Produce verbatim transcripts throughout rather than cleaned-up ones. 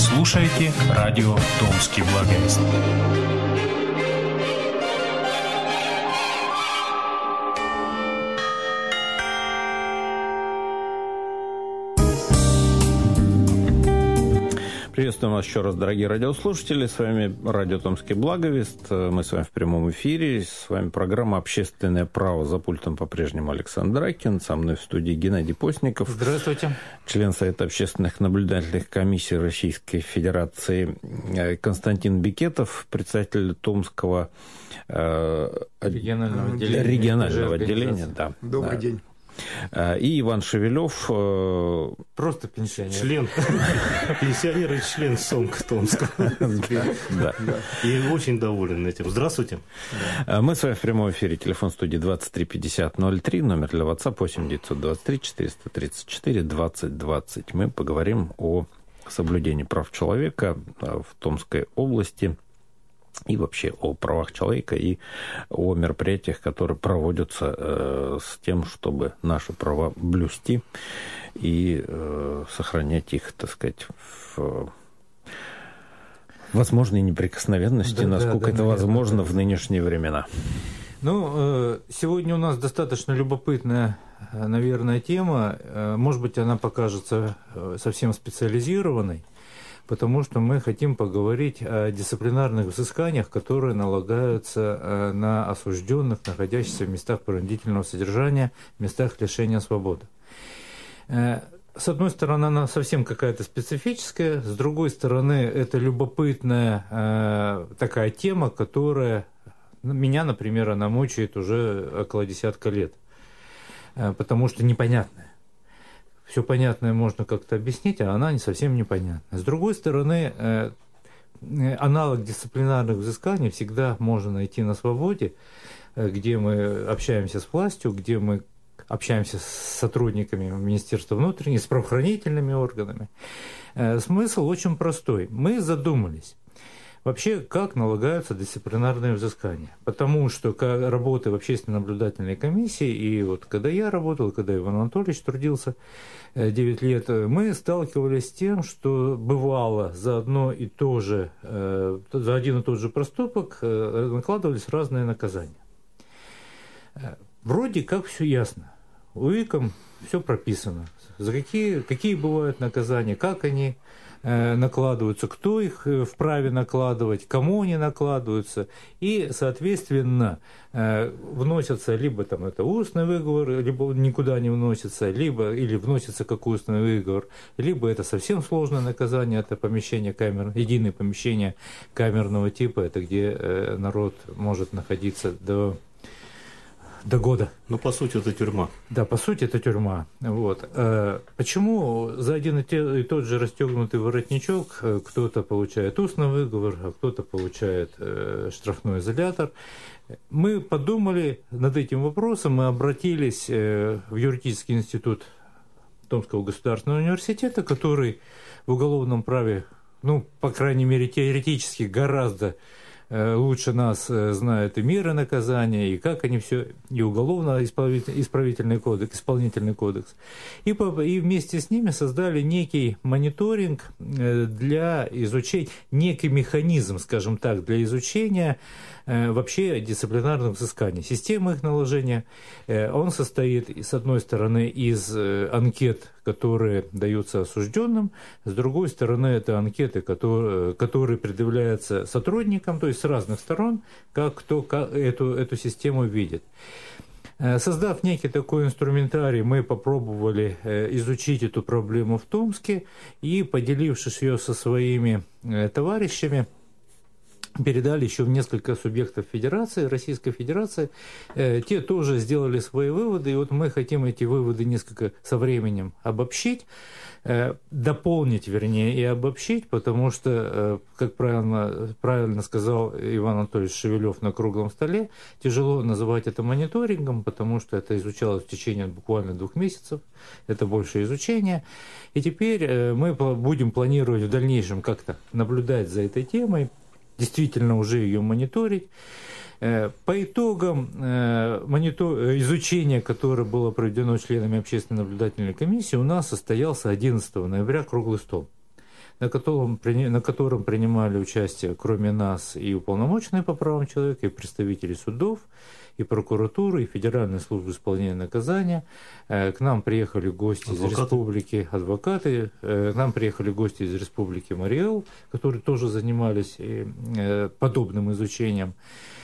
слушаете радио «Томский благовест». Приветствуем вас еще раз, дорогие радиослушатели. С вами радио «Томский благовест». Мы с вами в прямом эфире. С вами программа «Общественное право». За пультом по-прежнему Александр Ракин. Со мной в студии Геннадий Постников. Здравствуйте. Член Совета общественных наблюдательных комиссий Российской Федерации Константин Бекетов, председатель Томского э, регионального отделения. Регионального отделения да. Добрый да. день. И Иван Шевелев. Просто пенсионер. Член. Пенсионер и член СОМК Томского. Да. И очень доволен этим. Здравствуйте. Мы с вами в прямом эфире. Телефон студии двадцать три пятьдесят ноль три. Номер для WhatsApp восемь девятьсот двадцать три четыреста тридцать четыре двадцать двадцать. Мы поговорим о соблюдении прав человека в Томской области. И вообще о правах человека и о мероприятиях, которые проводятся э, с тем, чтобы наши права блюсти и э, сохранять их, так сказать, в возможной неприкосновенности, да, насколько да, это да, возможно наверное, в нынешние времена. Ну, сегодня у нас достаточно любопытная, наверное, тема. Может быть, она покажется совсем специализированной, потому что мы хотим поговорить о дисциплинарных взысканиях, которые налагаются на осужденных, находящихся в местах принудительного содержания, в местах лишения свободы. С одной стороны, она совсем какая-то специфическая, с другой стороны, это любопытная такая тема, которая меня, например, она мучает уже около десятка лет, потому что непонятная. Все понятное можно как-то объяснить, а она не совсем непонятна. С другой стороны, э, аналог дисциплинарных взысканий всегда можно найти на свободе, э, где мы общаемся с властью, где мы общаемся с сотрудниками Министерства внутренних, с правоохранительными органами. Э, смысл очень простой. Мы задумались. Вообще, как налагаются дисциплинарные взыскания? Потому что, работая в общественной наблюдательной комиссии, и вот когда я работал, когда Иван Анатольевич трудился девять лет, мы сталкивались с тем, что бывало за одно и то же, за один и тот же проступок накладывались разные наказания. Вроде как все ясно. УИКом все прописано. За какие, какие бывают наказания, как они накладываются, кто их вправе накладывать, кому они накладываются, и, соответственно, вносятся либо там это устный выговор, либо никуда не вносится, либо или вносится как устный выговор, либо это совсем сложное наказание, это помещение камер, единое помещение камерного типа, это где народ может находиться до До года. Ну, по сути, это тюрьма. Да, по сути, это тюрьма. Вот. Почему за один и тот же расстегнутый воротничок кто-то получает устный выговор, а кто-то получает штрафной изолятор? Мы подумали над этим вопросом, мы обратились в юридический институт Томского государственного университета, который в уголовном праве, ну, по крайней мере, теоретически гораздо лучше нас знают и меры наказания, и как они все, и уголовно-исправительный кодекс, исполнительный кодекс. И, по, и вместе с ними создали некий мониторинг для изучения, некий механизм, скажем так, для изучения вообще дисциплинарных взысканий. Система их наложения, он состоит, с одной стороны, из анкет, которые даются осужденным, с другой стороны, это анкеты, которые, которые предъявляются сотрудникам, то есть с разных сторон, как кто как эту, эту систему видит. Создав некий такой инструментарий, мы попробовали изучить эту проблему в Томске и, поделившись ее со своими товарищами, передали еще в несколько субъектов Федерации, Российской Федерации. Те тоже сделали свои выводы, и вот мы хотим эти выводы несколько со временем обобщить, дополнить, вернее, и обобщить, потому что, как правильно, правильно сказал Иван Анатольевич Шевелев на круглом столе, тяжело называть это мониторингом, потому что это изучалось в течение буквально двух месяцев, это больше изучения. И теперь мы будем планировать в дальнейшем как-то наблюдать за этой темой, действительно уже ее мониторить. По итогам изучения, которое было проведено членами общественной наблюдательной комиссии, у нас состоялся одиннадцатого ноября круглый стол. на котором, на котором принимали участие, кроме нас, и уполномоченные по правам человека, и представители судов, и прокуратуры, и Федеральной службы исполнения наказания. К нам приехали гости адвокаты. из республики, адвокаты, к нам приехали гости из республики Мариэл, которые тоже занимались подобным изучением.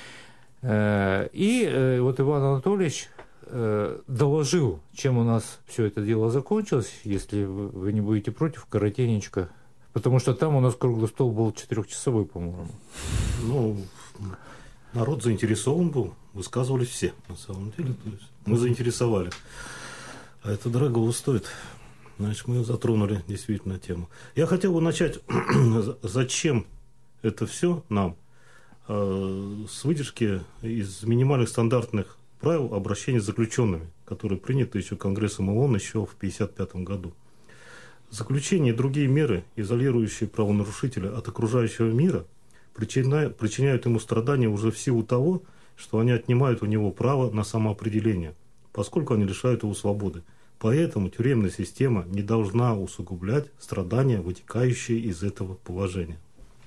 И вот Иван Анатольевич доложил, чем у нас все это дело закончилось, если вы не будете против, коротенечко. Потому что там у нас круглый стол был четырехчасовой, по-моему. Ну, народ заинтересован был, высказывались все, на самом деле. То есть мы заинтересовали. А это дорого стоит. Значит, мы затронули действительно тему. Я хотел бы начать, зачем это все нам, с выдержки из минимальных стандартных правил обращения с заключенными, которые приняты еще Конгрессом ООН еще в тысяча девятьсот пятьдесят пятом году. Заключение и другие меры, изолирующие правонарушителя от окружающего мира, причиняют, причиняют ему страдания уже в силу того, что они отнимают у него право на самоопределение, поскольку они лишают его свободы. Поэтому тюремная система не должна усугублять страдания, вытекающие из этого положения.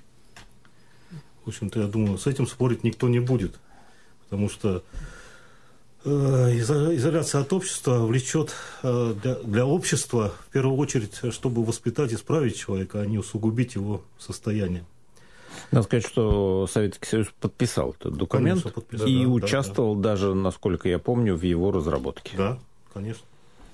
В общем-то, я думаю, с этим спорить никто не будет, потому что изоляция от общества влечет для, для общества, в первую очередь, чтобы воспитать и исправить человека, а не усугубить его состояние. Надо сказать, что Советский Союз подписал этот документ. Конечно, подписал, и да, участвовал да, да. даже, насколько я помню, в его разработке. Да, конечно.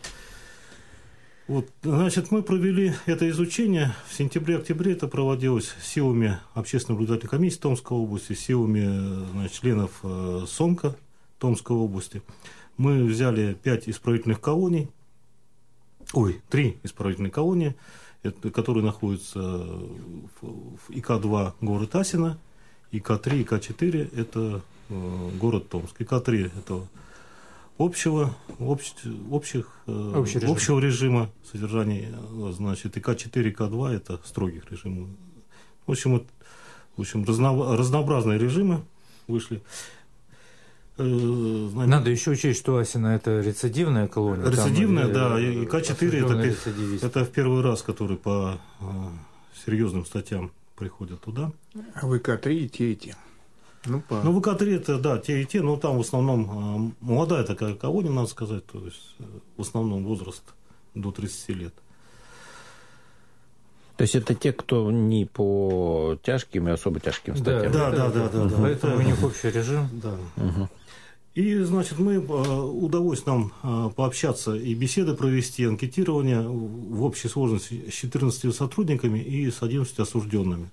Вот, значит, мы провели это изучение. В сентябре-октябре это проводилось силами Общественной наблюдательной комиссии Томской области, силами, значит, членов СОМКа Томской области. Мы взяли пять исправительных колоний, ой, три исправительные колонии, это, которые находятся в И К два город Асино, И К три, И К четыре это э, город Томск. И К три это общего, общ, общих, э, режим. общего режима содержания, значит, И К четыре, И К два это строгих режимов. В общем, вот, в общем разно, разнообразные режимы вышли. Надо еще учесть, что Асино это рецидивная колония. Рецидивная, там, да, И К четыре это, это в первый раз, который по э, серьезным статьям приходят туда. А в И К три и те, и те. Ну, по... ну в И К три это, да, те и те, но там в основном э, молодая такая колония, надо сказать, то есть э, в основном возраст до тридцати лет. То есть это те, кто не по тяжким и особо тяжким статьям. Да, да, да, да, да. Поэтому да. у них общий режим. Да. Угу. И, значит, мы удалось нам пообщаться и беседы провести, анкетирование в общей сложности с четырнадцатью сотрудниками и с одиннадцатью осужденными.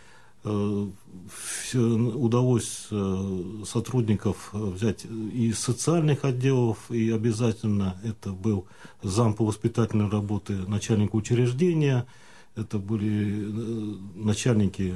Удалось сотрудников взять из социальных отделов, и обязательно это был зам по воспитательной работе начальника учреждения, это были начальники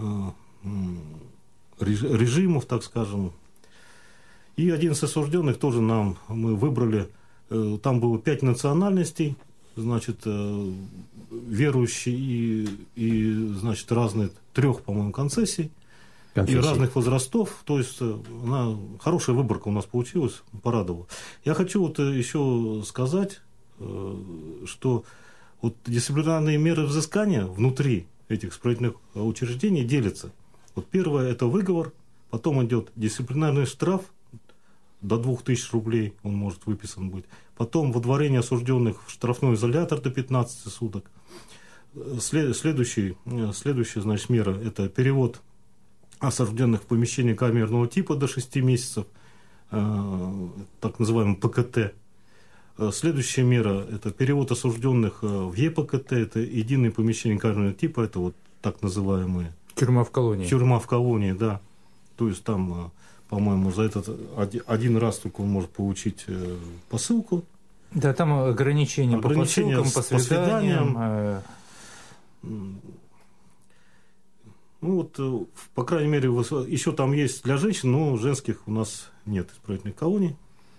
режимов, так скажем. И одиннадцать осужденных тоже нам мы выбрали. Там было пять национальностей, значит, верующие и, и значит, разные, трех, по-моему, концессий. Конфессии. И разных возрастов. То есть, она, хорошая выборка у нас получилась, порадовала. Я хочу вот еще сказать, что вот дисциплинарные меры взыскания внутри этих исправительных учреждений делятся. Вот первое – это выговор, потом идет дисциплинарный штраф, до двух тысяч рублей он может выписан быть. Потом выдворение осужденных в штрафной изолятор до пятнадцати суток. След, следующий, следующая, значит, мера – это перевод осужденных в помещение камерного типа до шести месяцев, э, так называемый П К Т. Следующая мера – это перевод осужденных в Е П К Т, это единое помещение камерного типа, это вот так называемые… Тюрьма в колонии. Тюрьма в колонии, да. То есть там… По-моему, за этот один раз только он может получить посылку. Да, там ограничения, ограничения по посылкам, по свиданиям. По свиданиям. Ну вот, по крайней мере, еще там есть для женщин, но женских у нас нет исправительных колоний.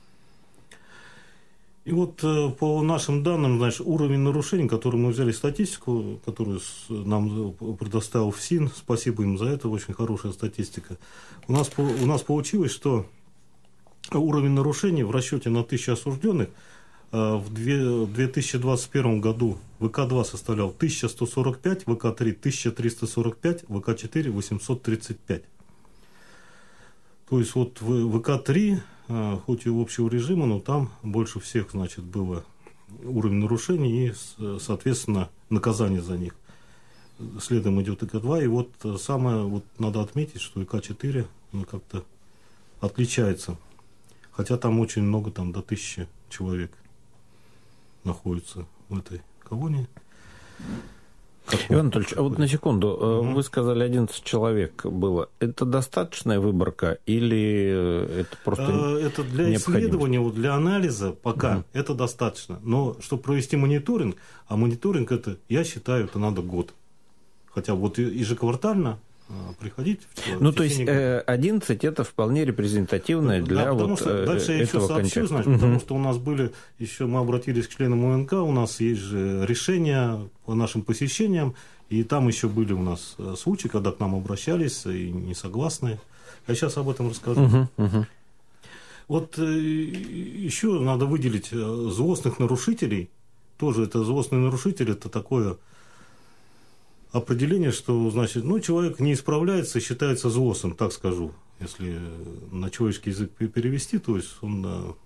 И вот по нашим данным, значит, уровень нарушений, который мы взяли статистику, которую нам предоставил ФСИН, спасибо им за это, очень хорошая статистика. У нас, у нас получилось, что уровень нарушений в расчете на тысячу осужденных В две тысячи двадцать первом году вэ ка два составлял тысяча сто сорок пять, вэ ка три тысяча триста сорок пять, вэ ка четыре восемьсот тридцать пять. То есть вот вэ ка три, хоть и общего режима, но там больше всех, значит, было уровень нарушений и, соответственно, наказание за них. Следом идет вэ ка два, и вот самое, вот надо отметить, что вэ ка четыре ну, как-то отличается. Хотя там очень много, там до тысячи человек находится в этой колонии. Как Иван Анатольевич, а вот на секунду, угу. вы сказали, одиннадцать человек было. Это достаточная выборка или это просто Это для исследования, вот для анализа пока угу. это достаточно. Но чтобы провести мониторинг, а мониторинг это, я считаю, это надо год. Хотя вот ежеквартально приходить. В, ну, в то есть одиннадцать это вполне репрезентативное для да, вот что дальше я еще сообщу, значит, угу. потому что у нас были еще, мы обратились к членам ОНК, у нас есть же решения по нашим посещениям, и там еще были у нас случаи, когда к нам обращались и несогласные. Я сейчас об этом расскажу. Угу, угу. Вот еще надо выделить злостных нарушителей. Тоже это злостный нарушитель, это такое определение, что, значит, ну, человек не исправляется и считается злостным, так скажу, если на человеческий язык перевести, то есть он...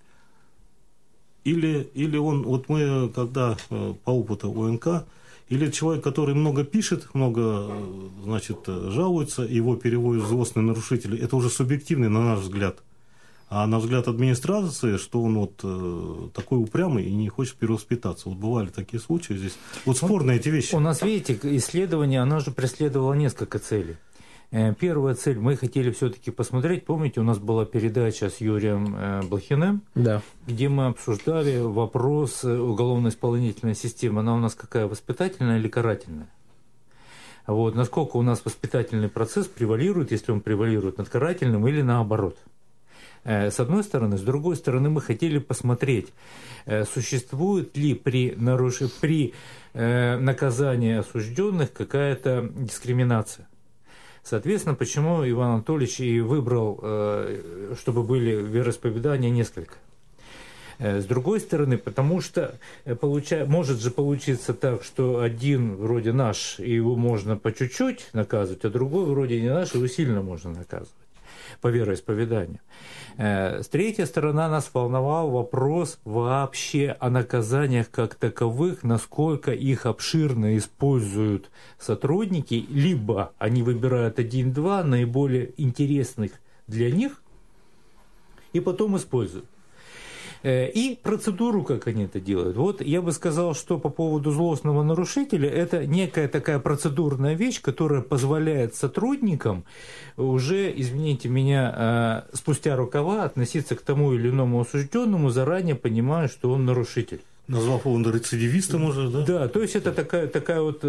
Или, или он, вот мы, когда по опыту ОНК, или человек, который много пишет, много, значит, жалуется, его переводят в злостные нарушители, это уже субъективный, на наш взгляд. А на взгляд администрации, что он вот э, такой упрямый и не хочет перевоспитаться. Вот бывали такие случаи здесь. Вот спорные эти вещи. У нас, видите, исследование, оно же преследовало несколько целей. Первая цель, мы хотели все-таки посмотреть, помните, у нас была передача с Юрием Блохиным, да. где мы обсуждали вопрос уголовно-исполнительной системы. Она у нас какая, воспитательная или карательная? Вот, насколько у нас воспитательный процесс превалирует, если он превалирует над карательным или наоборот. С одной стороны. С другой стороны, мы хотели посмотреть, существует ли при, наруш... при наказании осужденных какая-то дискриминация. Соответственно, почему Иван Анатольевич и выбрал, чтобы были вероисповедания несколько. С другой стороны, потому что получа... может же получиться так, что один вроде наш, и его можно по чуть-чуть наказывать, а другой вроде не наш, его сильно можно наказывать по вероисповеданию. С третьей стороны, нас волновал вопрос вообще о наказаниях как таковых, насколько их обширно используют сотрудники, либо они выбирают один-два наиболее интересных для них и потом используют. И процедуру, как они это делают. Вот я бы сказал, что по поводу злостного нарушителя, это некая такая процедурная вещь, которая позволяет сотрудникам уже, извините меня, спустя рукава относиться к тому или иному осужденному, заранее понимая, что он нарушитель. Назвав его рецидивистом уже, да? Да, то есть это такая, такая вот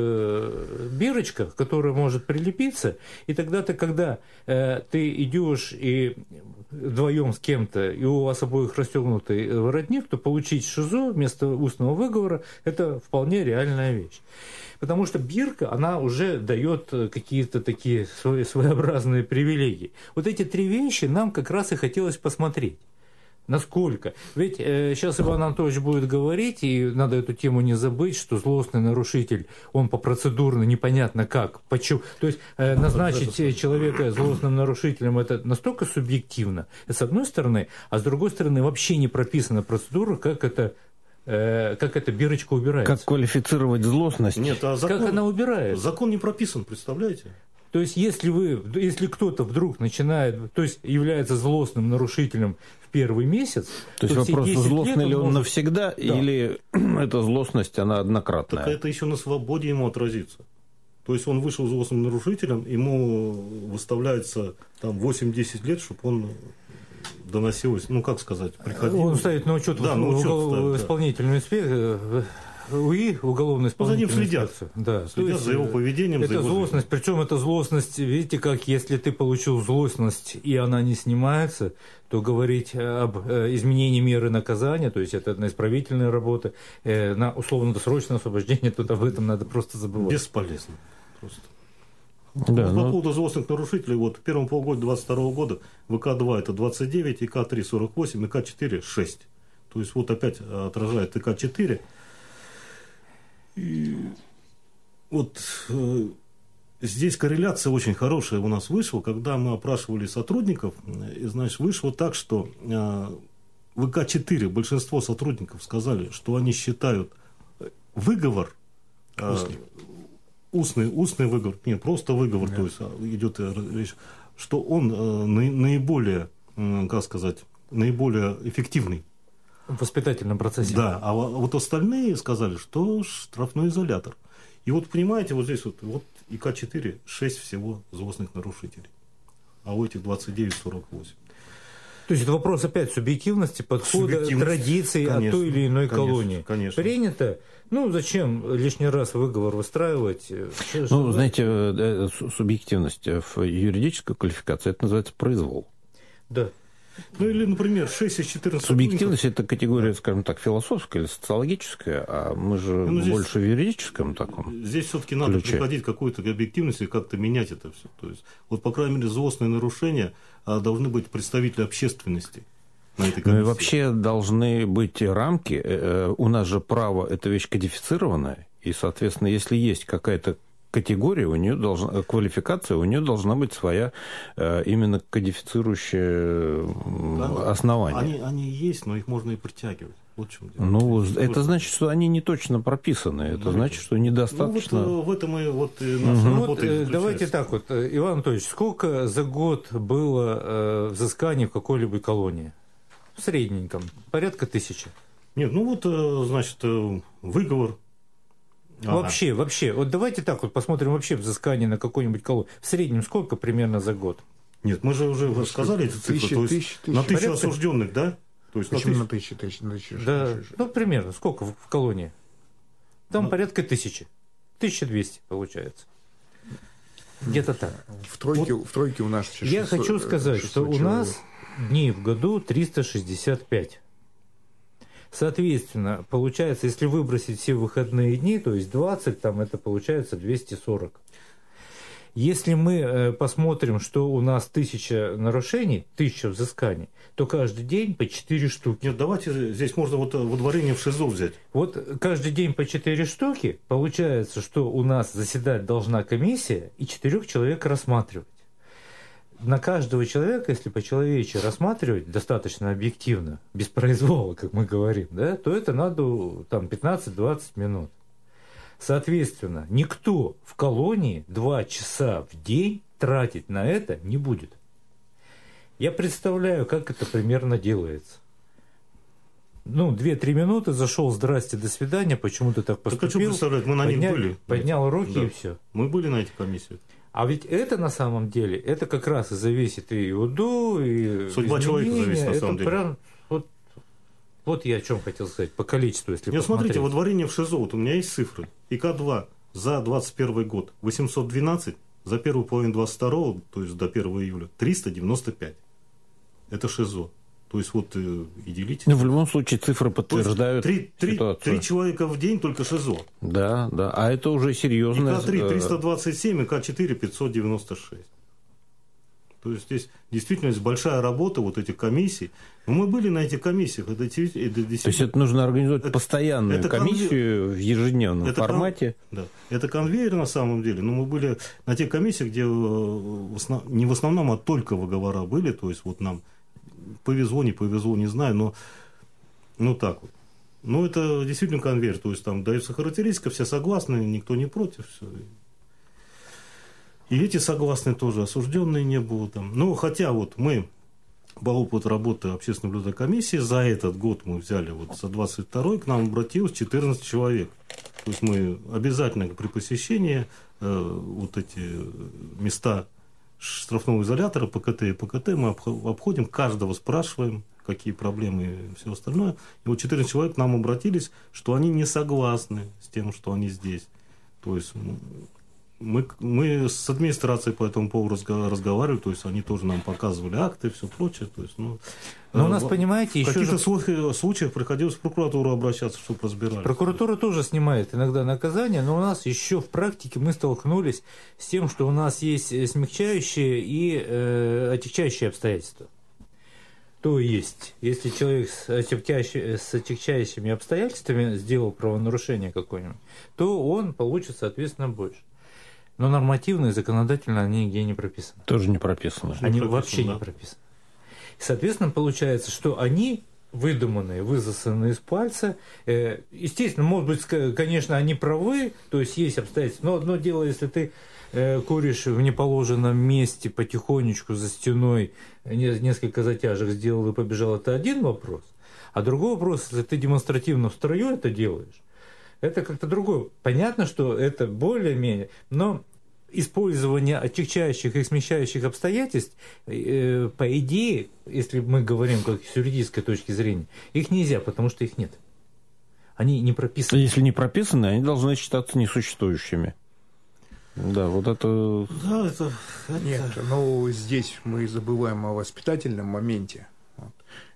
э, бирочка, которая может прилепиться, и тогда ты, когда э, ты идешь и вдвоем с кем-то, и у вас обоих расстегнутый воротник, то получить ШИЗО вместо устного выговора – это вполне реальная вещь. Потому что бирка, она уже дает какие-то такие своеобразные привилегии. Вот эти три вещи нам как раз и хотелось посмотреть. Насколько? Ведь э, сейчас Иван Анатольевич будет говорить, и надо эту тему не забыть, что злостный нарушитель, он по процедурно непонятно как, почему. То есть э, назначить человека злостным нарушителем это настолько субъективно, с одной стороны, а с другой стороны вообще не прописана процедура, как это, э, как эта бирочка убирается. Как квалифицировать злостность? Нет, а закон, как она убирается? Закон не прописан, представляете? То есть, если вы, если кто-то вдруг начинает, то есть является злостным нарушителем в первый месяц, то, то есть вопрос, злостный ли он может... навсегда, да. Или эта злостность, она однократная? Так это еще на свободе ему отразится. То есть он вышел злостным нарушителем, ему выставляется там восемь-десять лет, чтобы он доносил, ну как сказать, приходил. Он ставит на учет, да, в, на учет в, в исполнительную инспекцию. УИ, уголовно исполнительную ну, за ним следят. Да, следят есть, за его поведением. Это за его злостность, жизнью. Причем это злостность, видите, как если ты получил злостность и она не снимается, то говорить об изменении меры наказания, то есть это на исправительные работы, на условно-досрочное освобождение, тут об этом надо просто забывать. Бесполезно. Просто. Да, вот но... По поводу злостных нарушителей, вот в первом полугодии двадцать второго года вэ ка два это двадцать девять, и ка три сорок восемь, и ка четыре шесть. То есть вот опять отражает тэ ка четыре. И вот э, здесь корреляция очень хорошая у нас вышла, когда мы опрашивали сотрудников, и, значит, вышло так, что э, вэ ка четыре, большинство сотрудников сказали, что они считают выговор, э, устный, устный выговор, не просто выговор, да. То есть идет речь, что он э, наиболее, э, как сказать, наиболее эффективный. В воспитательном процессе. Да, а вот остальные сказали, что штрафной изолятор. И вот понимаете, вот здесь вот, вот и ка четыре, шесть всего злостных нарушителей, а у этих двадцать девять сорок восемь. То есть это вопрос опять субъективности, подхода, традиций конечно, от той или иной конечно, колонии. Конечно. Принято. Ну, зачем лишний раз выговор выстраивать? Ну, знаете, субъективность в юридической квалификации, это называется произвол. Да. Ну, или, например, шесть из четырнадцати... Субъективность – это категория, скажем так, философская или социологическая, а мы же ну, здесь, больше в юридическом таком Здесь все-таки надо ключе. приходить к какой-то объективности и как-то менять это все. То есть, вот, по крайней мере, злостные нарушения должны быть представители общественности на этой комиссии. Ну, и вообще должны быть рамки. У нас же право – это вещь кодифицированная, и, соответственно, если есть какая-то категория, у нее должна, квалификация, у нее должна быть своя э, именно кодифицирующее да, основание. Они, они есть, но их можно и притягивать. Вот в чем дело. Ну, это тоже... значит, что они не точно прописаны. Это ну, значит, что недостаточно... Ну, вот в этом и вот наша угу. работа вот, давайте так вот, Иван Анатольевич, сколько за год было э, взысканий в какой-либо колонии? В средненьком. Порядка тысячи. Нет, ну вот, значит, выговор. Ага. Вообще, вообще, вот давайте так вот посмотрим вообще взыскание на какой-нибудь колонию. В среднем сколько примерно за год? Нет, мы же уже ну, сказали эти цифры. Тысячи, то есть тысячи, тысячи. На тысячу порядка? осужденных, да? То есть Почему на на тысячу, тысячу, на тысячу? Да, ну примерно, сколько в, в колонии? Там ну, порядка тысячи. тысяча двести получается. Где-то так. В тройке, вот, в тройке у нас шестьсот, я хочу сказать, что у нас дней в году триста шестьдесят пять. Соответственно, получается, если выбросить все выходные дни, то есть двадцать, там это получается двести сорок. Если мы э, посмотрим, что у нас тысяча нарушений, тысяча взысканий, то каждый день по четыре штуки. Нет, давайте здесь можно вот водворение в ШИЗО взять. Вот каждый день по четыре штуки, получается, что у нас заседать должна комиссия и четырех человек рассматривать. На каждого человека, если по-человечески рассматривать достаточно объективно, без произвола, как мы говорим, да, то это надо там пятнадцать-двадцать минут. Соответственно, никто в колонии два часа в день тратить на это не будет. Я представляю, как это примерно делается. Ну, две-три минуты, зашел, здрасте, до свидания, почему ты так поступил? Так хочу представлять, мы на подня... них были. Поднял руки да. и все. Мы были на этих комиссиях. А ведь это на самом деле, это как раз и зависит и УДО, и судьба человека зависит на самом деле. Прям, вот, вот я о чем хотел сказать, по количеству, если Нет, посмотреть. смотрите, водворение в ШИЗО, вот у меня есть цифры. и ка два за двадцать первый год восемьсот двенадцать, за первую половину двадцать второго, то есть до первого июля, триста девяносто пять. Это ШИЗО. То есть вот и делите. Ну, в любом случае цифры подтверждают три, три, три человека в день только ШИЗО. Да, да. А это уже серьезно. и ка три триста двадцать семь, и ка четыре пятьсот девяносто шесть. То есть здесь действительно есть большая работа вот этих комиссий. Но мы были на этих комиссиях. Это, это действительно... То есть это нужно организовать это, постоянную это комиссию конвейер, в ежедневном это формате. Кон, да. Это конвейер на самом деле. Но мы были на тех комиссиях, где в основ, не в основном, а только выговора были. То есть вот нам повезло, не повезло, не знаю, но ну так вот. Но это действительно конвейер. То есть там дается характеристика, все согласны, никто не против. Все. И эти согласны тоже, осужденные не было там. Ну, хотя вот мы по опыту работы общественной наблюдательной комиссии за этот год мы взяли вот за двадцать второй, к нам обратилось четырнадцать человек. То есть мы обязательно при посещении э, вот эти места штрафного изолятора, ПКТ и ПКТ, мы обходим, каждого спрашиваем, какие проблемы и все остальное. И вот четырнадцать человек к нам обратились, что они не согласны с тем, что они здесь. То есть мы, мы с администрацией по этому поводу разговаривали, то есть они тоже нам показывали акты и все прочее. То есть, ну, но у нас, понимаете, в еще каких-то же... случаях приходилось в прокуратуру обращаться, чтобы разбирались. Прокуратура тоже снимает иногда наказание, но у нас еще в практике мы столкнулись с тем, что у нас есть смягчающие и э, отягчающие обстоятельства. То есть, если человек с, отягчающими, с отягчающими обстоятельствами сделал правонарушение какое-нибудь, то он получит, соответственно, больше. Но нормативно и законодательно они нигде не прописаны. Тоже не прописано. Они не прописано, вообще да. не прописаны. И, соответственно, получается, что они выдуманные, высосанные из пальца. Естественно, может быть, конечно, они правы, то есть есть обстоятельства. Но одно дело, если ты куришь в неположенном месте потихонечку за стеной, несколько затяжек сделал и побежал, это один вопрос. А другой вопрос, если ты демонстративно в строю это делаешь, это как-то другое. Понятно, что это более-менее, но использование отягчающих и смягчающих обстоятельств, э, по идее, если мы говорим как с юридической точки зрения, их нельзя, потому что их нет. Они не прописаны. Если не прописаны, они должны считаться несуществующими. Да, вот это... Да, это... Нет, ну здесь мы забываем о воспитательном моменте. Вот.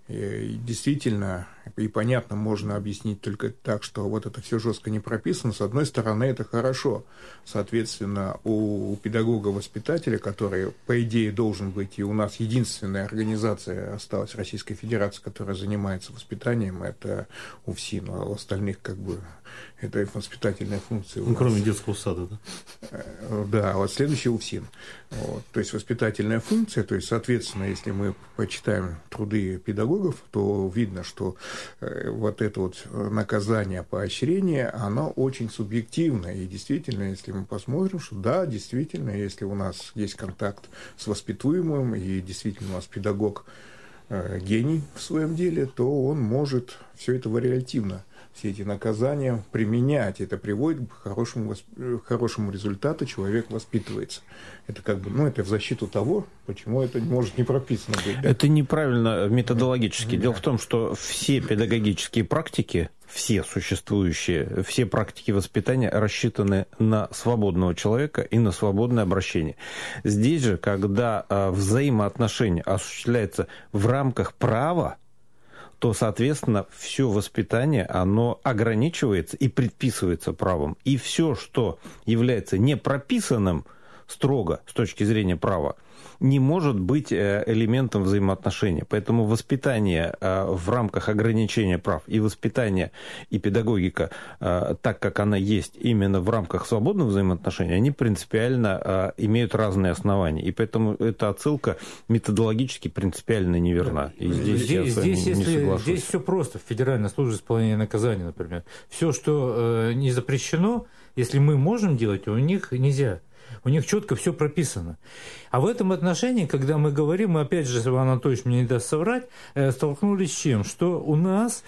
И действительно, и понятно, можно объяснить только так, что вот это все жестко не прописано. С одной стороны, это хорошо. Соответственно, у педагога-воспитателя, который, по идее, должен быть, и у нас единственная организация осталась Российской Федерации, которая занимается воспитанием, это УФСИН, а у остальных как бы это воспитательная функция. Ну, кроме детского сада, да? Да, вот следующий УФСИН. Вот, то есть воспитательная функция, то есть, соответственно, если мы почитаем труды педагогов, то видно, что э, вот это вот наказание, поощрение, оно очень субъективно. И действительно, если мы посмотрим, что да, действительно, если у нас есть контакт с воспитуемым, и действительно у нас педагог э, гений в своем деле, то он может все это вариативно, все эти наказания применять. Это приводит к хорошему, к хорошему результату, человек воспитывается. Это как бы, ну, это в защиту того, почему это может не прописано быть. Да? Это неправильно методологически. Дело в том, что все педагогические практики, все существующие, все практики воспитания рассчитаны на свободного человека и на свободное обращение. Здесь же, когда взаимоотношения осуществляются в рамках права, то, соответственно, все воспитание, оно ограничивается и предписывается правом. И все, что является не прописанным строго с точки зрения права, не может быть элементом взаимоотношений. Поэтому воспитание в рамках ограничения прав и воспитание и педагогика, так как она есть именно в рамках свободных взаимоотношений, они принципиально имеют разные основания. И поэтому эта отсылка методологически принципиально неверна. И здесь, здесь, я с вами здесь, не если, соглашусь. здесь все просто. В Федеральной службе исполнения наказания, например. Все, что э, не запрещено, если мы можем делать, у них нельзя. У них четко все прописано. А в этом отношении, когда мы говорим, мы опять же, Иван Анатольевич мне не даст соврать, столкнулись с чем? Что у нас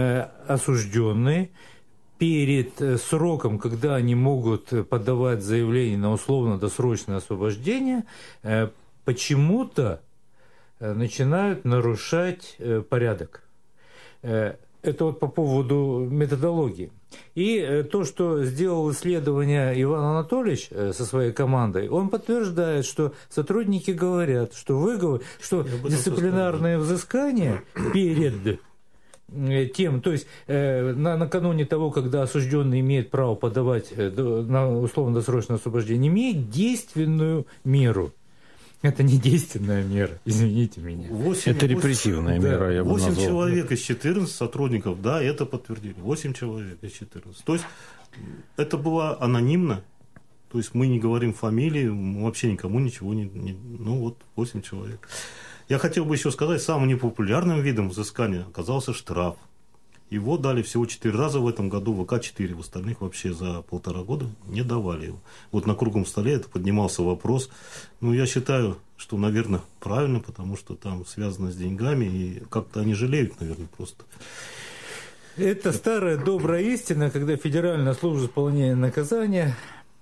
осужденные перед сроком, когда они могут подавать заявление на условно-досрочное освобождение, почему-то начинают нарушать порядок. Это вот по поводу методологии. И то, что сделал исследование Иван Анатольевич со своей командой, он подтверждает, что сотрудники говорят, что выговор, что дисциплинарное взыскание перед тем, то есть на, накануне того, когда осужденный имеет право подавать на условно-досрочное освобождение, имеет действенную меру. Это не действенная мера, извините меня. восемь, это репрессивная восемь, мера, да, я бы восемь назвал. человек из четырнадцати сотрудников, да, это подтвердили. восемь человек из четырнадцати. То есть это было анонимно. То есть мы не говорим фамилии, мы вообще никому ничего не... не ну вот, восемь человек. Я хотел бы еще сказать, самым непопулярным видом взыскания оказался штраф. Его дали всего четыре раза в этом году, вэ ка четыре, в остальных вообще за полтора года не давали его. Вот на круглом столе это поднимался вопрос. Ну, я считаю, что, наверное, правильно, потому что там связано с деньгами, и как-то они жалеют, наверное, просто. Это старая добрая истина, когда Федеральная служба исполнения наказания,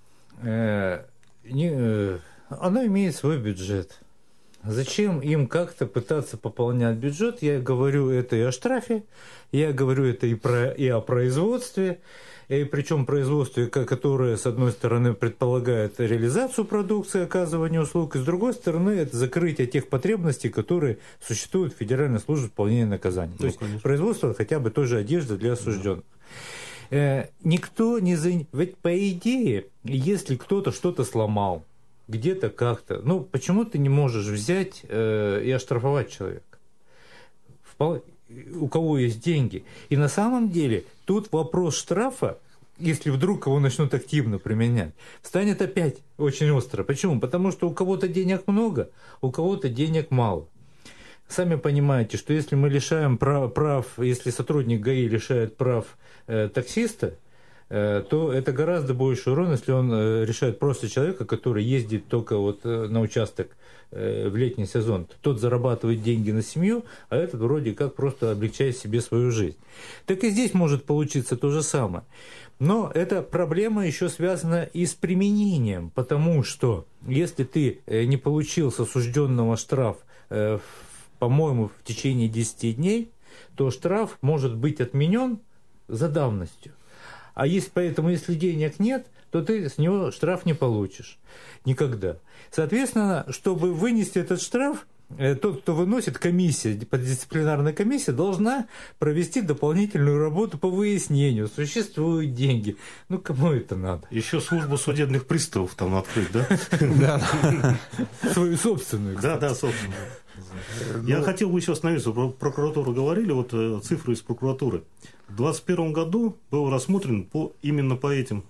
э, не, э, она имеет свой бюджет. Зачем им как-то пытаться пополнять бюджет? Я говорю это и о штрафе, я говорю это и, про, и о производстве, и причем производстве, которое, с одной стороны, предполагает реализацию продукции, оказывание услуг, и с другой стороны, это закрытие тех потребностей, которые существуют в Федеральной службе исполнения наказаний. Ну, То есть конечно. Производство хотя бы той же одежды для осужденных. Да. Э, никто не... За... Ведь по идее, если кто-то что-то сломал, где-то как-то. Ну, почему ты не можешь взять э, и оштрафовать человека? у кого есть деньги. И на самом деле тут вопрос штрафа, если вдруг его начнут активно применять, станет опять очень остро. Почему? Потому что у кого-то денег много, у кого-то денег мало. Сами понимаете, что если мы лишаем прав, прав если сотрудник ГАИ лишает прав э, таксиста, э, то это гораздо больше урон, если он э, решает просто человека, который ездит только вот, э, на участок э, в летний сезон. Тот зарабатывает деньги на семью, а этот вроде как просто облегчает себе свою жизнь. Так и здесь может получиться то же самое. Но эта проблема еще связана и с применением, потому что если ты не получил с осужденного штраф, по-моему, в течение десяти дней, то штраф может быть отменен за давностью. А если, поэтому, если денег нет, то ты с него штраф не получишь никогда. Соответственно, чтобы вынести этот штраф, тот, кто выносит, комиссия, дисциплинарная комиссия, должна провести дополнительную работу по выяснению, существуют деньги. Ну, кому это надо? Еще службу судебных приставов там открыть, да? Да. Свою собственную. Да, да, собственную. Я хотел бы еще остановиться. Про прокуратуру говорили, вот цифры из прокуратуры. В двадцать первом году был рассмотрен по, именно по этим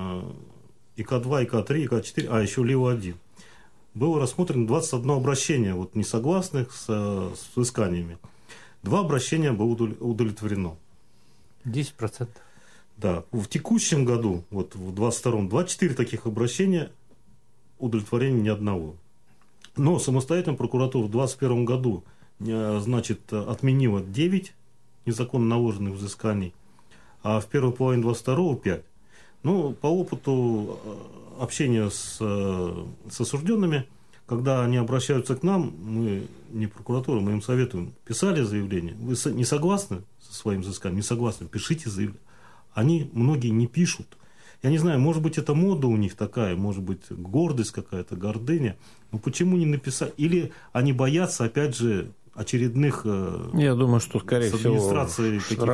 И К два, И К три, И К четыре, а еще Лева один. Было рассмотрено двадцать одно обращение вот, несогласных с, с взысканиями. Два обращения было удовлетворено. десять процентов. Да. В текущем году, вот в двадцать втором, двадцать четыре таких обращения, удовлетворения ни одного. Но самостоятельно прокуратура в двадцать первом году, значит, отменила девять незаконно наложенных взысканий, а в первой половине двадцать второго пять. Ну, по опыту общения с, с осужденными, когда они обращаются к нам, мы, не прокуратура, мы им советуем, писали заявление, вы не согласны со своим взысканием, не согласны, пишите заявление. Они, многие не пишут. Я не знаю, может быть, это мода у них такая, может быть, гордость какая-то, гордыня. Но почему не написать? Или они боятся, опять же, очередных Я думаю, что, скорее с администрацией всего,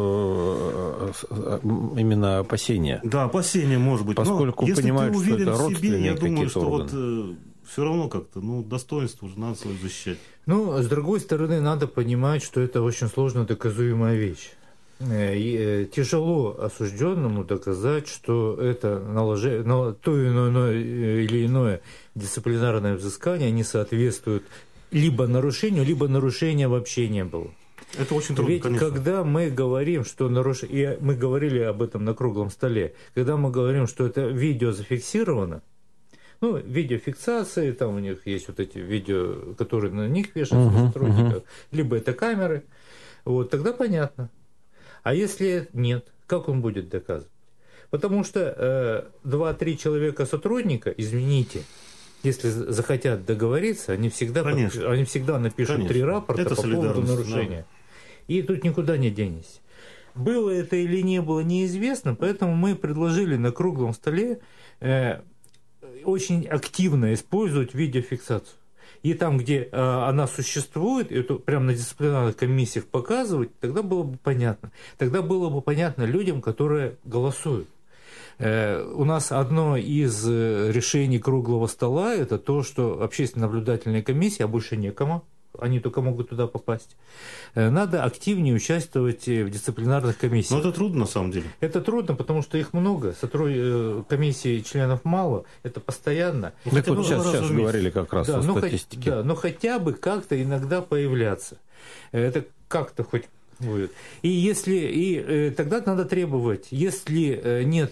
каких-то... именно опасения. Да, опасения, может быть. Поскольку но если понимают, ты уверен что это в себе, я думаю, что органы. вот э, все равно как-то, ну, достоинство уже надо свое защищать. Ну, с другой стороны, надо понимать, что это очень сложно доказуемая вещь. И тяжело осужденному доказать, что это наложение, то иное, или иное дисциплинарное взыскание не соответствует либо нарушению, либо нарушения вообще не было. Это очень трудно, Ведь конечно. когда мы говорим, что нарушение, и мы говорили об этом на круглом столе, когда мы говорим, что это видео зафиксировано, ну, видеофиксации, там у них есть вот эти видео, которые на них вешаются uh-huh, на сотрудниках, uh-huh. либо это камеры, вот, тогда понятно. А если нет, как он будет доказывать? Потому что э, два-три человека сотрудника, извините, если захотят договориться, они всегда, подпиш... они всегда напишут Конечно. три рапорта это по поводу нарушения. Да. И тут никуда не денешься. Было это или не было, неизвестно, поэтому мы предложили на круглом столе э, очень активно использовать видеофиксацию. И там, где э, она существует, это прямо на дисциплинарных комиссиях показывать, тогда было бы понятно. Тогда было бы понятно людям, которые голосуют. Э, у нас одно из решений круглого стола – это то, что общественно-наблюдательная комиссия, а больше некому, они только могут туда попасть, э, надо активнее участвовать в дисциплинарных комиссиях. Но это трудно, на самом деле. Это трудно, потому что их много, сотруд... комиссии членов мало, это постоянно. Так вот сейчас, сейчас говорили как раз да, о но статистике. Хоть, да, но хотя бы как-то иногда появляться. Это как-то хоть будет. И, если, и э, тогда надо требовать, если э, нет,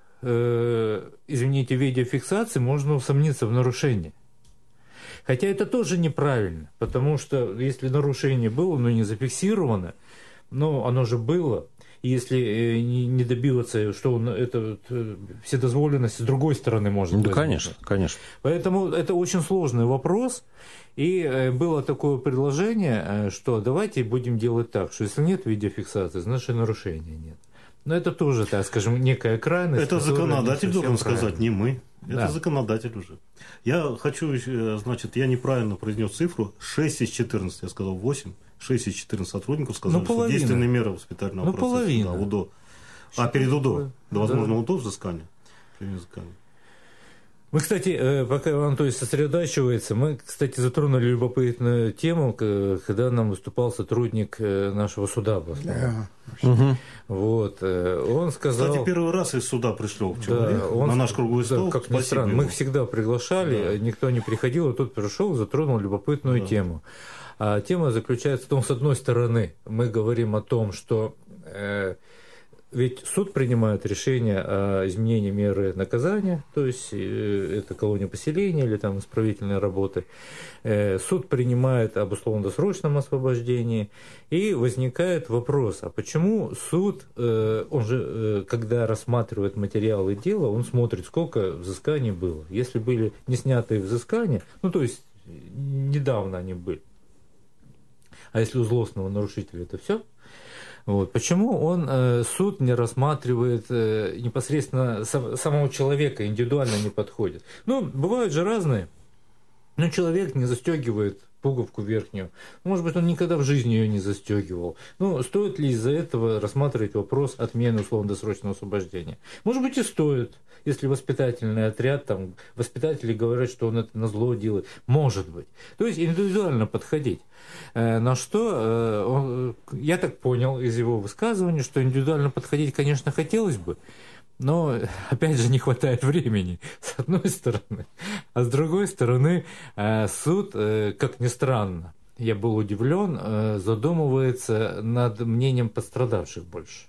э, извините, видеофиксации, можно усомниться в нарушении. Хотя это тоже неправильно, потому что если нарушение было, но не зафиксировано, но оно же было, и если не добиваться, что он, это вседозволенность с другой стороны может быть. Да, конечно, конечно. Поэтому это очень сложный вопрос, и было такое предложение, что давайте будем делать так, что если нет видеофиксации, значит нарушения нет. Но это тоже, так скажем, некая крайность. Это законодатель должен сказать, не мы. Это да. законодатель уже. Я хочу, значит, я неправильно произнес цифру. шесть из четырнадцати, я сказал восемь. шесть из четырнадцати сотрудников сказали, ну, что действенные меры воспитательного ну, процесса. Половина. Да, УДО. А перед УДО? Да, возможно, да. УДО взыскание. взыскание. Мы, кстати, пока Иван Анатольевич сосредотачивается, мы, кстати, затронули любопытную тему, когда нам выступал сотрудник нашего суда. Да. Угу. Вот. Он сказал... Кстати, первый раз из суда пришел человек, да, он, на наш круглый стол. Да, как ни странно, мы всегда приглашали, да. Никто не приходил, а тут пришел, затронул любопытную да. тему. А тема заключается в том, с одной стороны, мы говорим о том, что... Э, Ведь суд принимает решение о изменении меры наказания, то есть это колония поселения или там исправительные работы. Суд принимает об условно-досрочном освобождении, и возникает вопрос, а почему суд, он же, когда рассматривает материалы дела, он смотрит, сколько взысканий было. Если были не снятые взыскания, ну то есть недавно они были, а если у злостного нарушителя это все. Вот. Почему он, э, суд не рассматривает э, непосредственно сам, самого человека, индивидуально не подходит? Ну, бывают же разные. Но человек не застегивает пуговку верхнюю. Может быть, он никогда в жизни ее не застегивал. Ну, стоит ли из-за этого рассматривать вопрос отмены условно-досрочного освобождения? Может быть, и стоит. Если воспитательный отряд, там, воспитатели говорят, что он это назло делает. Может быть. То есть индивидуально подходить. На что, я так понял из его высказывания, что индивидуально подходить, конечно, хотелось бы, но, опять же, не хватает времени, с одной стороны. А с другой стороны, суд, как ни странно, я был удивлен, задумывается над мнением пострадавших больше.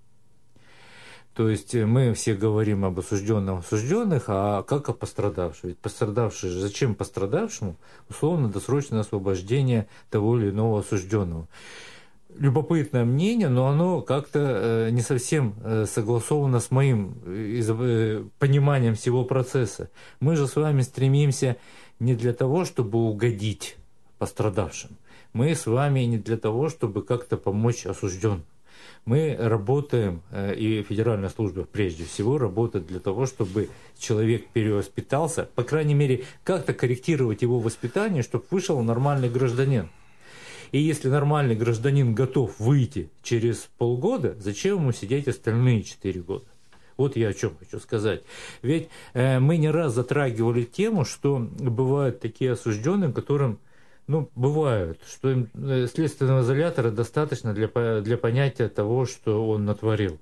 То есть мы все говорим об осужденных, осужденных, а как о пострадавших? Ведь пострадавший, зачем пострадавшему условно-досрочное освобождение того или иного осужденного? Любопытное мнение, но оно как-то не совсем согласовано с моим пониманием всего процесса. Мы же с вами стремимся не для того, чтобы угодить пострадавшим. Мы с вами не для того, чтобы как-то помочь осужденным. Мы работаем, и Федеральная служба прежде всего работает для того, чтобы человек перевоспитался, по крайней мере, как-то корректировать его воспитание, чтобы вышел нормальный гражданин. И если нормальный гражданин готов выйти через полгода, зачем ему сидеть остальные четыре года? Вот я о чем хочу сказать. Ведь мы не раз затрагивали тему, что бывают такие осужденные, которым Ну, бывают, что им следственного изолятора достаточно для, для понятия того, что он натворил.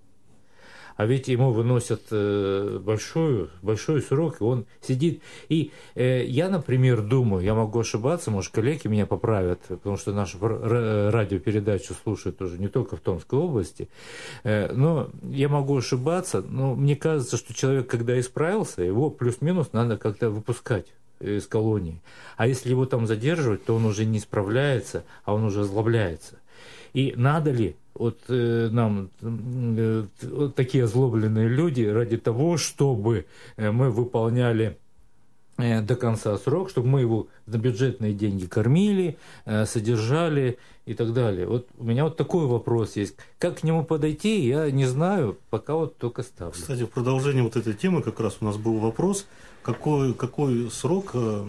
А ведь ему выносят большой, большой срок, и он сидит. И э, я, например, думаю, я могу ошибаться, может, коллеги меня поправят, потому что нашу радиопередачу слушают тоже не только в Томской области, э, но я могу ошибаться, но мне кажется, что человек, когда исправился, его плюс-минус надо как-то выпускать из колонии. А если его там задерживать, то он уже не справляется, а он уже озлобляется. И надо ли вот э, нам э, вот такие озлобленные люди ради того, чтобы мы выполняли э, до конца срок, чтобы мы его на бюджетные деньги кормили, э, содержали и так далее. Вот у меня вот такой вопрос есть. Как к нему подойти, я не знаю, пока вот только ставлю. Кстати, в продолжение вот этой темы как раз у нас был вопрос, какой, какой срок, э,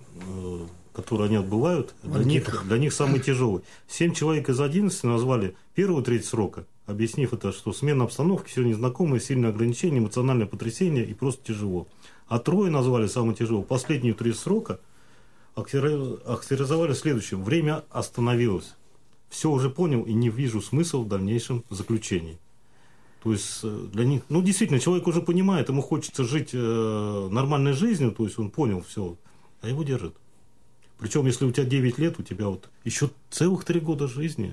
который они отбывают, для них, для них самый тяжелый. Семь человек из одиннадцати назвали первую треть срока, объяснив это, что смена обстановки, все незнакомое, сильное ограничение, эмоциональное потрясение и просто тяжело. А трое назвали самый тяжелый. Последнюю треть срока охарактеризовали следующим. Время остановилось. Все уже понял и не вижу смысла в дальнейшем заключении. То есть для них, ну действительно, человек уже понимает, ему хочется жить э, нормальной жизнью, то есть он понял все, а его держат. Причем, если у тебя девять лет, у тебя вот еще целых три года жизни.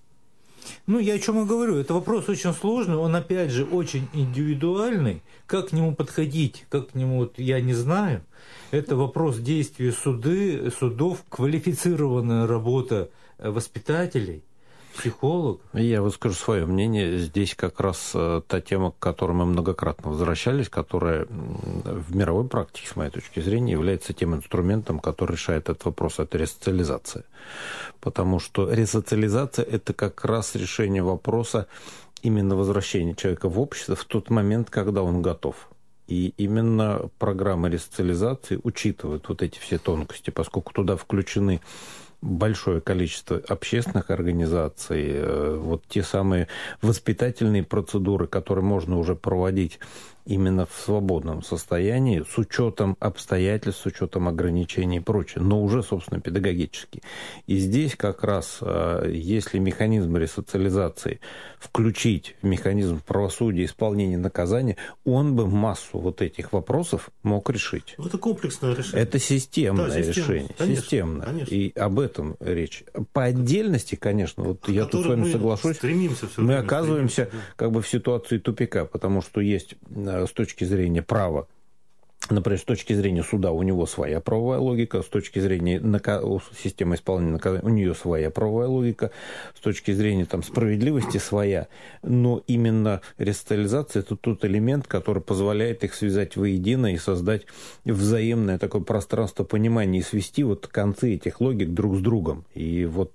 Ну, я о чем и говорю, это вопрос очень сложный, он опять же очень индивидуальный. Как к нему подходить, как к нему, вот, я не знаю. Это вопрос действия суды, судов, квалифицированная работа воспитателей, психологов. Я выскажу свое мнение. Здесь как раз та тема, к которой мы многократно возвращались, которая в мировой практике, с моей точки зрения, является тем инструментом, который решает этот вопрос, это ресоциализация. Потому что ресоциализация – это как раз решение вопроса именно возвращения человека в общество в тот момент, когда он готов. И именно программа ресоциализации учитывает вот эти все тонкости, поскольку туда включены большое количество общественных организаций, вот те самые воспитательные процедуры, которые можно уже проводить именно в свободном состоянии, с учетом обстоятельств, с учетом ограничений и прочее, но уже, собственно, педагогически. И здесь как раз, если механизм ресоциализации включить в механизм правосудия, исполнения наказания, он бы массу вот этих вопросов мог решить. Это комплексное решение. Это системное да, решение. Конечно, системное. Конечно. И об этом речь. По отдельности, конечно, вот я тут с вами мы соглашусь, стремимся все мы время, оказываемся стремимся, да. как бы в ситуации тупика, потому что есть с точки зрения права, например, с точки зрения суда у него своя правовая логика, с точки зрения нака... системы исполнения наказания у нее своя правовая логика, с точки зрения там, справедливости своя. Но именно ресоциализация – это тот элемент, который позволяет их связать воедино и создать взаимное такое пространство понимания и свести вот концы этих логик друг с другом. И вот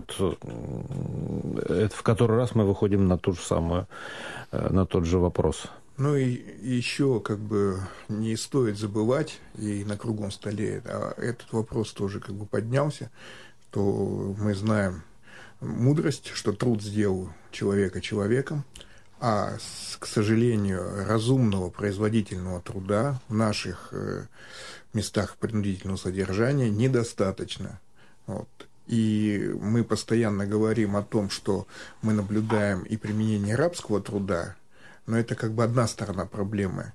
это в который раз мы выходим на ту же самую, на тот же вопрос. Ну и еще как бы не стоит забывать, и на круглом столе а этот вопрос тоже как бы поднялся, то мы знаем мудрость, что труд сделал человека человеком, а, к сожалению, разумного производительного труда в наших местах принудительного содержания недостаточно. Вот. И мы постоянно говорим о том, что мы наблюдаем и применение рабского труда, но это как бы одна сторона проблемы.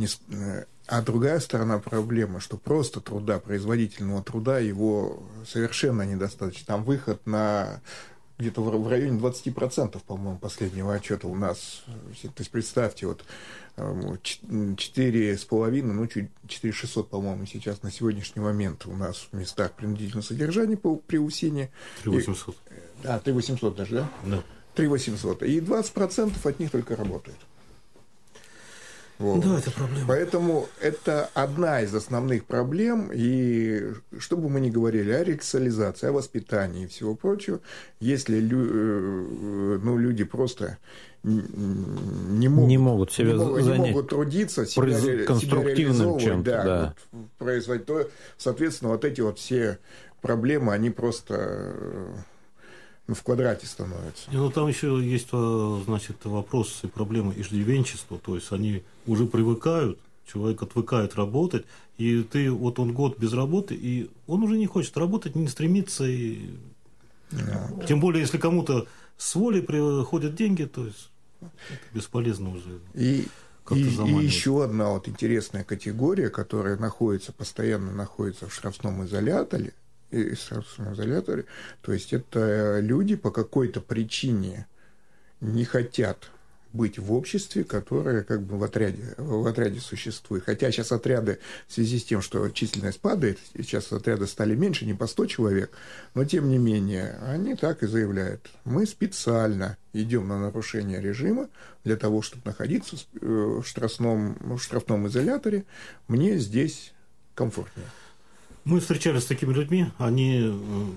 А другая сторона проблемы, что просто труда, производительного труда, его совершенно недостаточно. Там выход на где-то в районе двадцать процентов, по-моему, последнего отчета у нас. То есть представьте, вот четыре с половиной, ну, чуть четыре тысячи шестьсот, по-моему, сейчас на сегодняшний момент у нас в местах принудительного содержания при УСИНе. три тысячи восемьсот. А, три тысячи восемьсот даже, да? Да. три тысячи восемьсот. И двадцать процентов от них только работает. Вот. Да, это проблема. Поэтому это одна из основных проблем, и что бы мы ни говорили о ресоциализации, о воспитании и всего прочего, если лю, ну, люди просто не могут, не могут, себя не могут, не могут трудиться, себя, конструктивным себя чем-то, да, да. Вот, производить, то, соответственно, вот эти вот все проблемы, они просто... в квадрате становится. Ну, там еще есть, значит, вопрос и проблема иждивенчества, то есть они уже привыкают, человек отвыкает работать, и ты, вот он год без работы, и он уже не хочет работать, не стремится, и... yeah. Тем более, если кому-то с волей приходят деньги, то есть это бесполезно уже. И, и, и еще одна вот интересная категория, которая находится, постоянно находится в штрафном изоляторе, и в штрафном изоляторе, то есть это люди по какой-то причине не хотят быть в обществе, которое как бы в отряде, в отряде существует. Хотя сейчас отряды, в связи с тем, что численность падает, сейчас отряды стали меньше, не по сто человек, но тем не менее, они так и заявляют. Мы специально идем на нарушение режима для того, чтобы находиться в штрафном, в штрафном изоляторе. Мне здесь комфортнее. Мы встречались с такими людьми, они,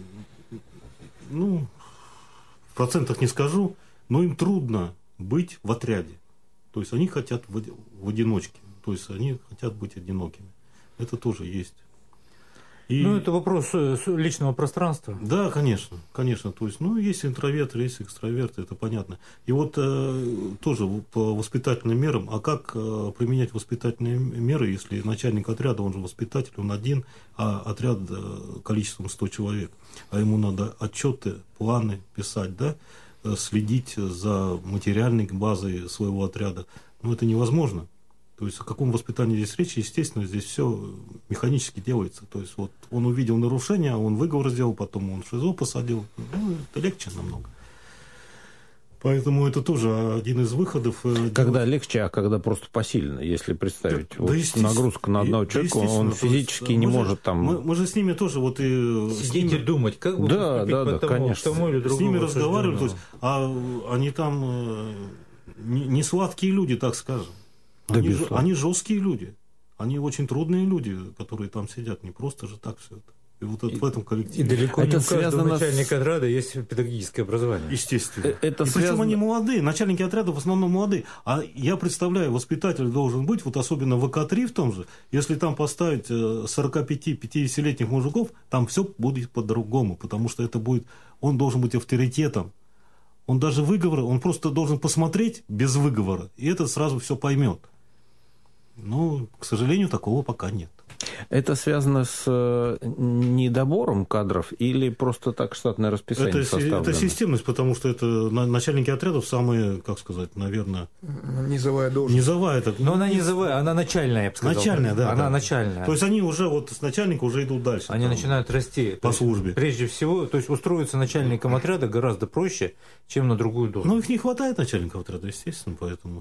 ну, в процентах не скажу, но им трудно быть в отряде. То есть они хотят в, в одиночке, то есть они хотят быть одинокими. Это тоже есть. И... Ну, это вопрос личного пространства. Да, конечно, конечно. То есть, ну, есть интроверты, есть экстраверты, это понятно. И вот э, тоже по воспитательным мерам, а как э, применять воспитательные меры, если начальник отряда, он же воспитатель, он один, а отряд э, количеством сто человек, а ему надо отчеты, планы писать, да, следить за материальной базой своего отряда. Ну, это невозможно. То есть о каком воспитании здесь речь? Естественно, здесь все механически делается. То есть вот он увидел нарушение, он выговор сделал, потом он в ШИЗО посадил. Ну, это легче намного. Поэтому это тоже один из выходов. Когда легче, а когда просто посильно, если представить. Да, вот да, нагрузку на одного да, человека, он физически не мы может же, там... Мы, мы же с ними тоже вот и... Сидите ними... думать, как бы да, да, да, тому, конечно. тому или с ними разговаривали, то есть, а они там не, не сладкие люди, так скажем. Да, они, они жесткие люди. Они очень трудные люди, которые там сидят. Не просто же так все это. И вот это, и, в этом коллективе. И далеко это не у каждого начальника с... отряда есть педагогическое образование. Естественно. Это и связано... причем они молодые. Начальники отряда в основном молодые. А я представляю, воспитатель должен быть, вот особенно в ВК три в том же, если там поставить сорок пять-пятидесятилетних мужиков, там все будет по-другому, потому что это будет, он должен быть авторитетом. Он даже выговор, он просто должен посмотреть без выговора, и это сразу все поймет. Но, к сожалению, такого пока нет. Это связано с недобором кадров или просто так штатное расписание это, составлено? Это системность, потому что это начальники отрядов самые, как сказать, наверное... Низовая должность. Низовая. Это, Но она низовая, она начальная, я бы сказал. Начальная, да. Она да. начальная. То есть они уже вот с начальника уже идут дальше. Они там, начинают расти. по службе. Прежде всего, то есть устроиться начальником отряда гораздо проще, чем на другую должность. Ну, их не хватает начальников отряда, естественно, поэтому...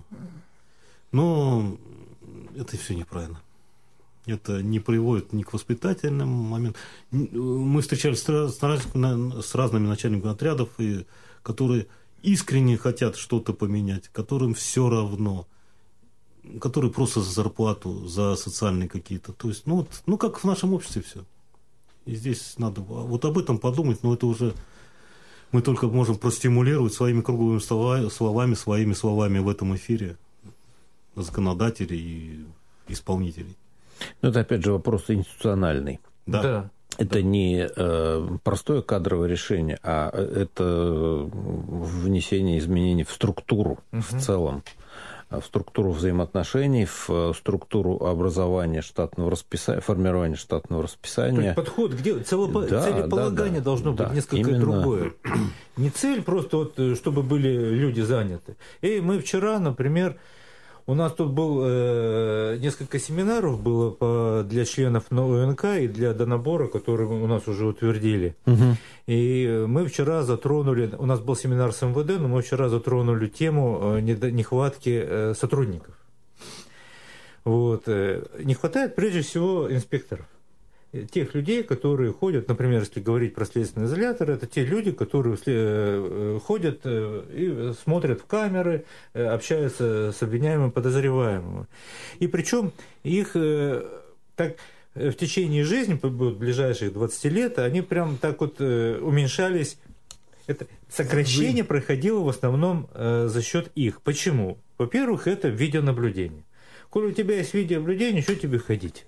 Но это все неправильно. Это не приводит ни к воспитательным моментам. Мы встречались с разными начальниками отрядов, которые искренне хотят что-то поменять, которым все равно, которые просто за зарплату, за социальные какие-то. То есть, ну, вот, ну как в нашем обществе все. И здесь надо вот об этом подумать, но это уже мы только можем простимулировать своими круглыми словами, своими словами в этом эфире законодателей и исполнителей. Ну, это, опять же, вопрос институциональный. Да. Да. Это да. не э, простое кадровое решение, а это внесение изменений в структуру угу. в целом, в структуру взаимоотношений, в структуру образования штатного расписания, формирования штатного расписания. То есть подход, где целопо... да, целеполагание да, да. должно да, быть несколько именно... другое. Не цель просто, вот, чтобы были люди заняты. И мы вчера, например, у нас тут был э, несколько семинаров было по, для членов ОНК и для донабора, которые у нас уже утвердили. Угу. И мы вчера затронули, у нас был семинар с эм вэ дэ, но мы вчера затронули тему нехватки э, сотрудников. Вот. Не хватает прежде всего инспекторов. Тех людей, которые ходят, например, если говорить про следственный изолятор, это те люди, которые ходят и смотрят в камеры, общаются с обвиняемым, подозреваемым. И причем их так в течение жизни, ближайших двадцати лет, они прям так вот уменьшались. Это сокращение проходило в основном за счет их. Почему? Во-первых, это видеонаблюдение. Коли у тебя есть видеонаблюдение, что тебе ходить?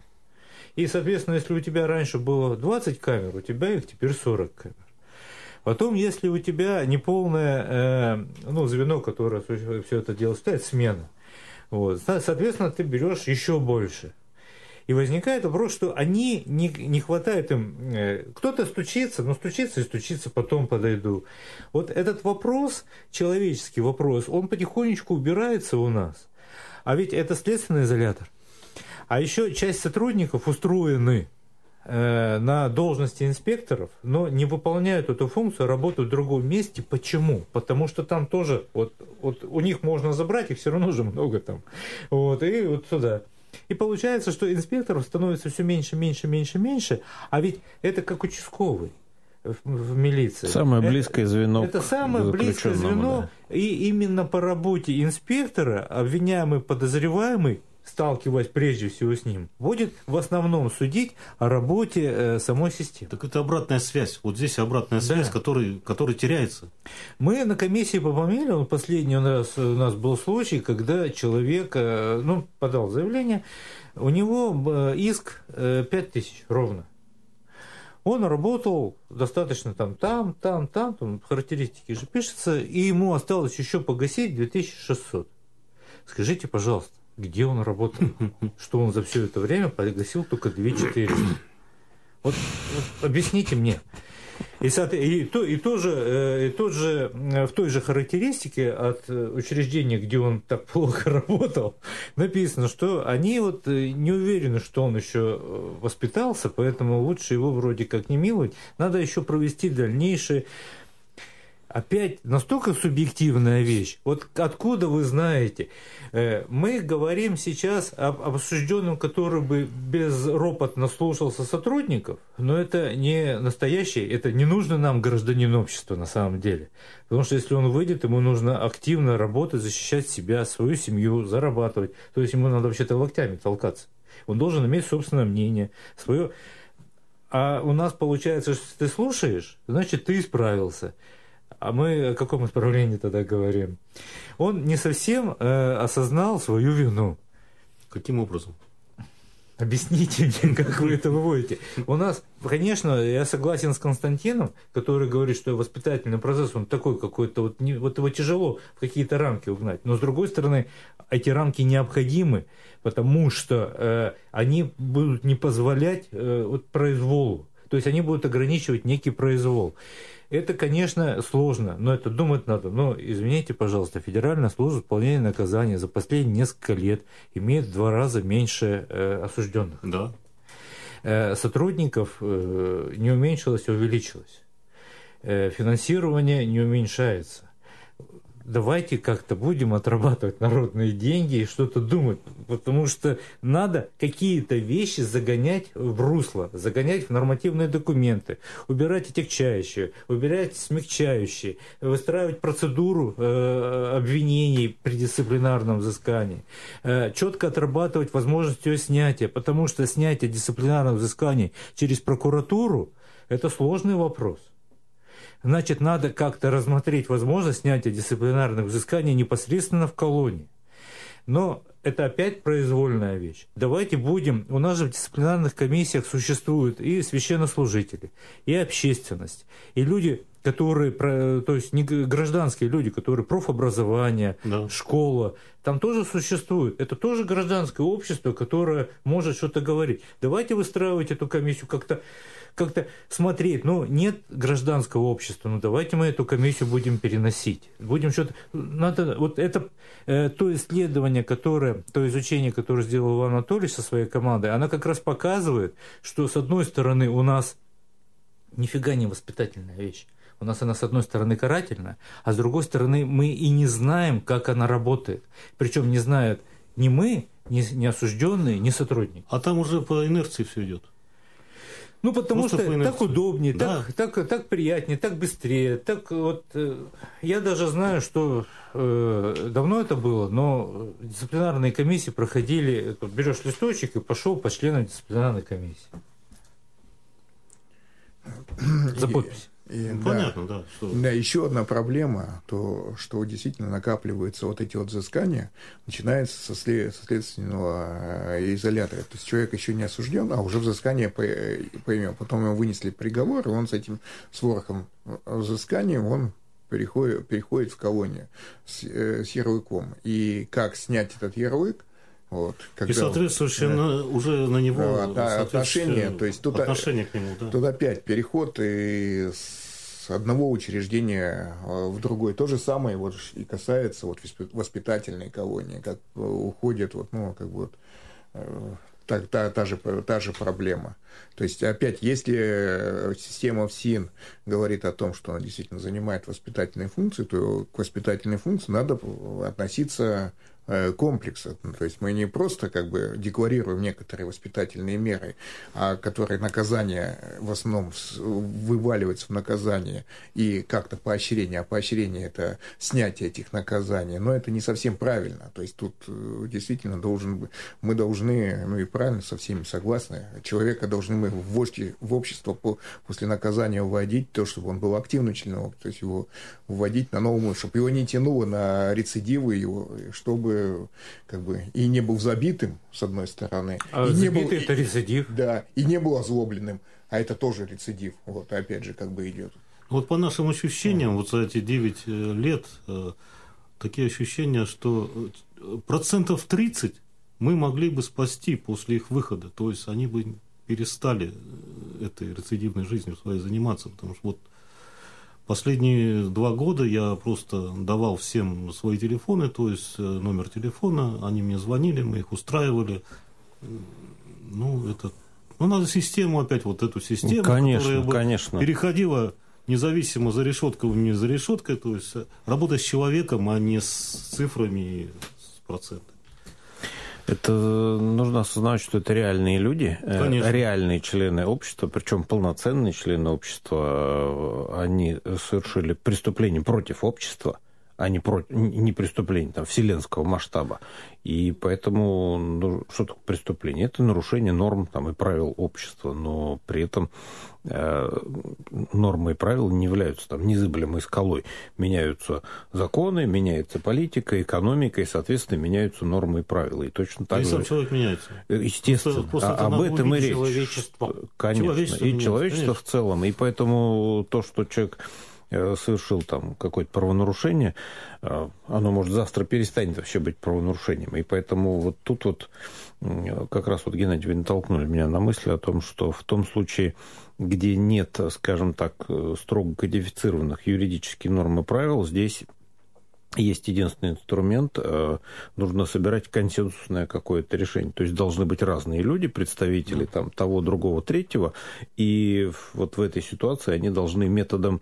И, соответственно, если у тебя раньше было двадцать камер, у тебя их теперь сорок камер. Потом, если у тебя неполное э, ну, звено, которое все это дело ставит, смена, вот, соответственно, ты берешь еще больше. И возникает вопрос, что они не, не хватает им... Э, кто-то стучится, но стучится и стучится, потом подойду. Вот этот вопрос, человеческий вопрос, он потихонечку убирается у нас. А ведь это следственный изолятор. А еще часть сотрудников устроены э, на должности инспекторов, но не выполняют эту функцию, работают в другом месте. Почему? Потому что там тоже, вот, вот у них можно забрать, их все равно же много там. Вот, и вот сюда. И получается, что инспекторов становится все меньше, меньше, меньше, меньше, а ведь это как участковый в, в милиции. Самое близкое это, звено. Это самое близкое звено, да. И именно по работе инспектора обвиняемый, подозреваемый, сталкиваясь прежде всего с ним, будет в основном судить о работе э, самой системы. Так это обратная связь. Вот здесь обратная связь, да. которая, которая теряется. Мы на комиссии по помилию, последний у нас, у нас был случай, когда человек э, ну, подал заявление, у него иск э, пять тысяч ровно. Он работал достаточно там, там, там, там, там, характеристики же пишется, и ему осталось еще погасить две тысячи шестьсот. Скажите, пожалуйста, где он работал, что он за все это время погасил только две тысячи четыреста. Вот, вот объясните мне. И, и, то, и, тоже, и тот же, в той же характеристике от учреждения, где он так плохо работал, написано, что они вот не уверены, что он еще воспитался, поэтому лучше его вроде как не миловать. Надо еще провести дальнейшие... Опять настолько субъективная вещь. Вот откуда вы знаете? Мы говорим сейчас об, об осужденном, который бы безропотно слушался сотрудников, но это не настоящий, это не нужно нам гражданин общества на самом деле. Потому что если он выйдет, ему нужно активно работать, защищать себя, свою семью, зарабатывать. То есть ему надо вообще-то локтями толкаться. Он должен иметь собственное мнение, свое. А у нас получается, что если ты слушаешь, значит, ты исправился. А мы о каком исправлении тогда говорим? Он не совсем э, осознал свою вину. Каким образом? Объясните мне, как вы это выводите. У нас, конечно, я согласен с Константином, который говорит, что воспитательный процесс, он такой какой-то, вот, не, вот его тяжело в какие-то рамки угнать. Но, с другой стороны, эти рамки необходимы, потому что э, они будут не позволять э, вот, произволу. То есть они будут ограничивать некий произвол. Это, конечно, сложно, но это думать надо. Но, извините, пожалуйста, Федеральная служба исполнения наказания за последние несколько лет имеет в два раза меньше э, осужденных. Да. Э, сотрудников э, не уменьшилось, а увеличилось. Э, финансирование не уменьшается. Давайте как-то будем отрабатывать народные деньги и что-то думать, потому что надо какие-то вещи загонять в русло, загонять в нормативные документы, убирать отягчающие, убирать смягчающие, выстраивать процедуру э, обвинений при дисциплинарном взыскании, э, четко отрабатывать возможность ее снятия, потому что снятие дисциплинарных взысканий через прокуратуру – это сложный вопрос. Значит, надо как-то рассмотреть возможность снятия дисциплинарных взысканий непосредственно в колонии. Но это опять произвольная вещь. Давайте будем... У нас же в дисциплинарных комиссиях существуют и священнослужители, и общественность, и люди, которые... То есть не гражданские люди, которые профобразование, да. Школа. Там тоже существует. Это тоже гражданское общество, которое может что-то говорить. Давайте выстраивать эту комиссию как-то... как-то смотреть, ну, нет гражданского общества, ну, давайте мы эту комиссию будем переносить. Будем что-то... Надо... Вот это э, то исследование, которое, то изучение, которое сделал Иван Анатольевич со своей командой, оно как раз показывает, что, с одной стороны, у нас нифига не воспитательная вещь. У нас она, с одной стороны, карательная, а с другой стороны, мы и не знаем, как она работает. Причем не знают ни мы, ни, ни осужденные, ни сотрудники. А там уже по инерции все идет. Ну, потому Просто что так удобнее, да. так, так, так приятнее, так быстрее. Так вот, э, я даже знаю, что э, давно это было, но дисциплинарные комиссии проходили, вот, берешь листочек и пошел по членам дисциплинарной комиссии. За подпись. И, ну, да, понятно, да. Что... Да, еще одна проблема, то, что действительно накапливаются вот эти вот взыскания, начинается со, след, со следственного изолятора. То есть человек еще не осужден, а уже взыскание поймем. Потом ему вынесли приговор, и он с этим с ворохом взысканием он переходит, переходит в колонию с, с ярлыком. И как снять этот ярлык? Вот, когда, и соответствующее да, уже на него да, отношение, то есть тут, отношение к нему, да. Тут опять переход и с одного учреждения в другое. То же самое вот и касается вот воспитательной колонии, как уходит вот, ну, как бы вот, та, та, та, же, та же проблема. То есть, опять, если система ФСИН говорит о том, что она действительно занимает воспитательные функции, то к воспитательной функции надо относиться комплекса. То есть мы не просто как бы декларируем некоторые воспитательные меры, а которые наказание в основном вываливается в наказание и как-то поощрение, а поощрение это снятие этих наказаний, но это не совсем правильно. То есть тут действительно должен, мы должны, ну и правильно, со всеми согласны, человека должны мы в, вождь, в общество по, после наказания вводить, то, чтобы он был активным членом, то есть его вводить на новую, чтобы его не тянуло на рецидивы, его, чтобы как бы и не был забитым, с одной стороны. А и забитый не был, это рецидив. Да, и не был озлобленным, а это тоже рецидив. Вот, опять же, как бы идет. Вот по нашим ощущениям, mm. вот за эти девять лет, э, такие ощущения, что процентов тридцать мы могли бы спасти после их выхода. То есть они бы перестали этой рецидивной жизнью своей заниматься. Потому что вот последние два года я просто давал всем свои телефоны, то есть номер телефона, они мне звонили, мы их устраивали. Ну, это... Ну, надо систему опять, вот эту систему, конечно, которая бы конечно. переходила независимо за решеткой, не за решеткой, то есть работать с человеком, а не с цифрами и с процентами. Это нужно осознавать, что это реальные люди, Конечно. реальные члены общества, причем полноценные члены общества. Они совершили преступление против общества, а не, про, не преступление там, вселенского масштаба. И поэтому ну, что такое преступление? Это нарушение норм там, и правил общества, но при этом э, нормы и правила не являются там, незыблемой скалой. Меняются законы, меняется политика, экономика, и, соответственно, меняются нормы и правила. И точно так и же... сам человек меняется. Естественно. Просто, просто а, об этом и речь. Человечество. Конечно. Человечество и меняется, человечество конечно. в целом. И поэтому то, что человек совершил там какое-то правонарушение, оно, может, завтра перестанет вообще быть правонарушением. И поэтому вот тут вот как раз вот, Геннадий, вы натолкнули меня на мысль о том, что в том случае, где нет, скажем так, строго кодифицированных юридических норм и правил, здесь есть единственный инструмент, нужно собирать консенсусное какое-то решение. То есть должны быть разные люди, представители там, того, другого, третьего, и вот в этой ситуации они должны методом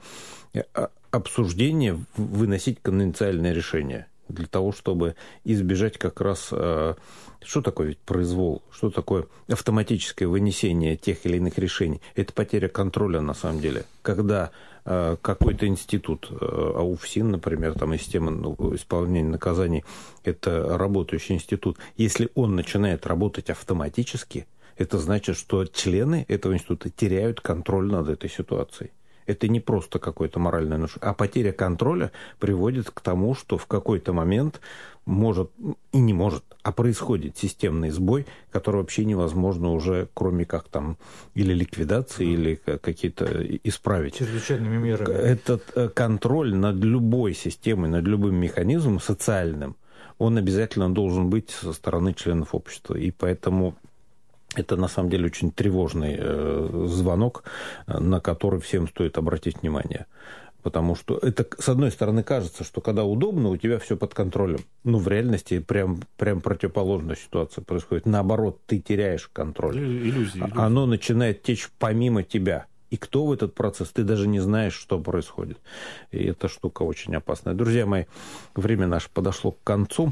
обсуждения выносить конвенциальное решение для того, чтобы избежать как раз... Что такое ведь произвол? Что такое автоматическое вынесение тех или иных решений? Это потеря контроля на самом деле. Когда э, какой-то институт, э, АУФСИН, например, там, система исполнения наказаний, это работающий институт, если он начинает работать автоматически, это значит, что члены этого института теряют контроль над этой ситуацией. Это не просто какое-то моральное нарушение, а потеря контроля приводит к тому, что в какой-то момент может и не может, а происходит системный сбой, который вообще невозможно уже, кроме как там или ликвидации, или какие-то исправить. Чрезвычайными мерами. Этот контроль над любой системой, над любым механизмом социальным, он обязательно должен быть со стороны членов общества. И поэтому... Это, на самом деле, очень тревожный э, звонок, на который всем стоит обратить внимание. Потому что это, с одной стороны, кажется, что когда удобно, у тебя все под контролем. Но в реальности прям, прям противоположная ситуация происходит. Наоборот, ты теряешь контроль. Иллюзии, иллюзии. Оно начинает течь помимо тебя. И кто в этот процесс, ты даже не знаешь, что происходит. И эта штука очень опасная. Друзья мои, время наше подошло к концу.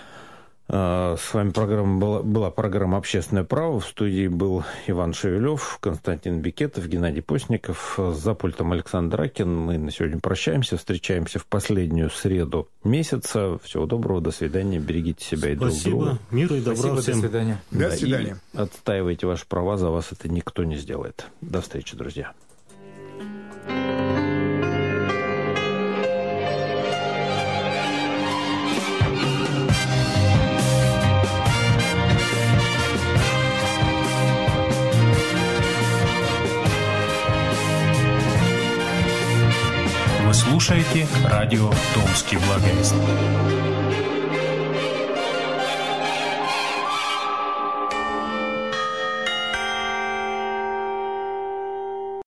С вами программа была, была программа «Общественное право». В студии был Иван Шевелев, Константин Бекетов, Геннадий Постников. За пультом Александр Ракин. Мы на сегодня прощаемся. Встречаемся в последнюю среду месяца. Всего доброго. До свидания. Берегите себя. Спасибо. И друг друга. Мира и добра. Спасибо. Всем. До свидания. До Да, свидания. И отстаивайте ваши права. За вас это никто не сделает. До встречи, друзья. Вы слушаете радио «Томский благовест».